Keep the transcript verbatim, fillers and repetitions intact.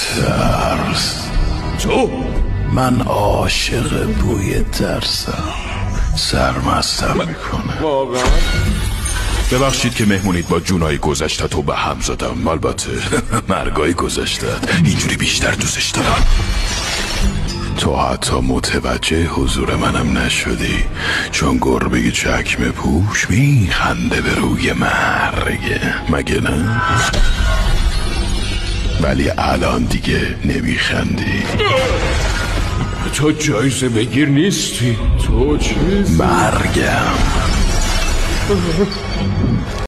ترس. تو؟ من عاشق بوی ترسم، سرمستم میکنه. واقعا؟ ببخشید که مهمونید با جونای گذشته تو به هم زدم. البته مرگای گذشتت اینجوری بیشتر دوستش دارم. تو حتی متوجه حضور منم نشدی، چون گربه چکمه پوش میخنده به روی مرگه، مگه نه؟ ولی الان دیگه نمیخندی. تو جایزه بگیر نیستی، تو چیز مرگم.